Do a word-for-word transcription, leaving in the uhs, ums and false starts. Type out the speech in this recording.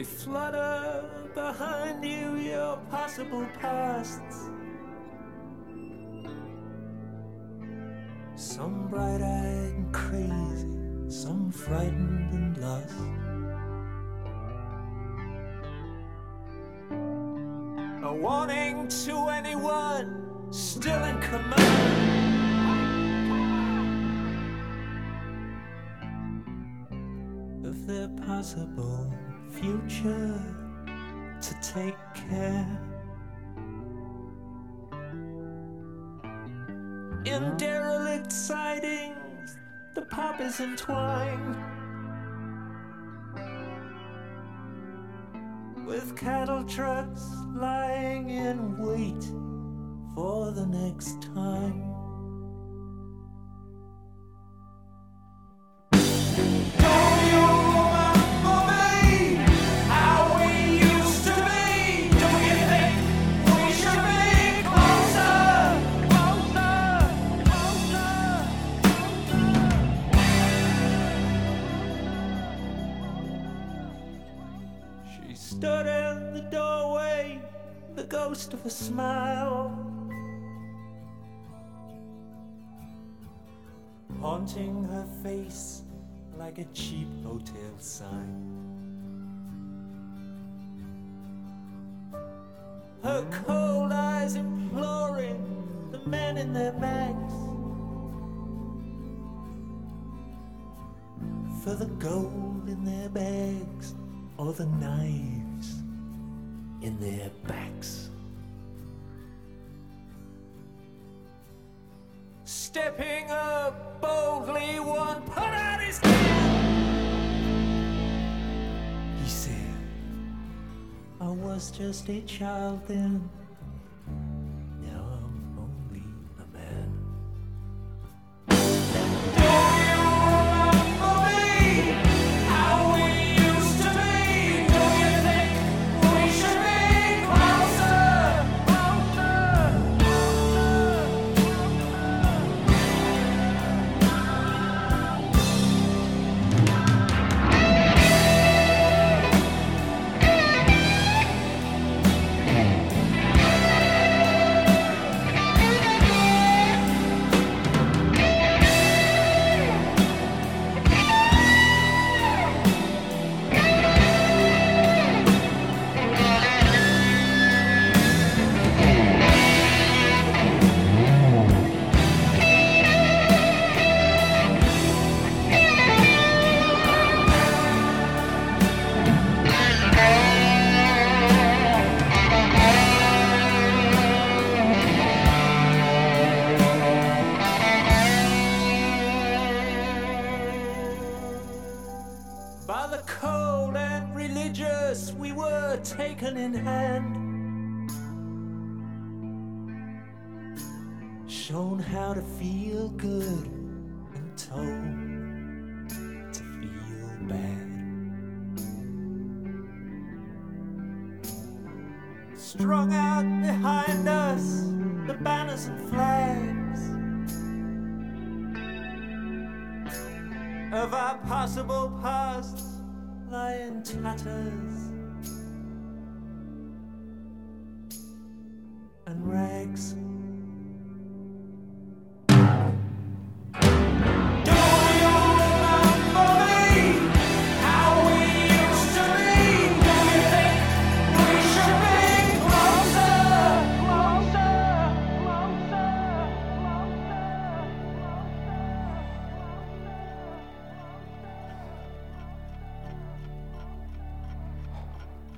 They flutter behind you, your possible pasts. Some bright-eyed and crazy, some frightened and lost. A warning to anyone still in command. Of their possible future to take care. In derelict sidings, the pop is entwined with cattle trucks lying in wait for the next time. Stood in the doorway, the ghost of a smile, haunting her face like a cheap hotel sign. Her cold eyes imploring the men in their bags for the gold in their bags or the knives in their backs. Stepping up boldly, one put out his hand. He said, I was just a child then, now I'm only a man. By the cold and religious, we were taken in hand, shown how to feel good and told to feel bad. Strung out behind us, the banners and flags of our possible past lie in tatters and rags.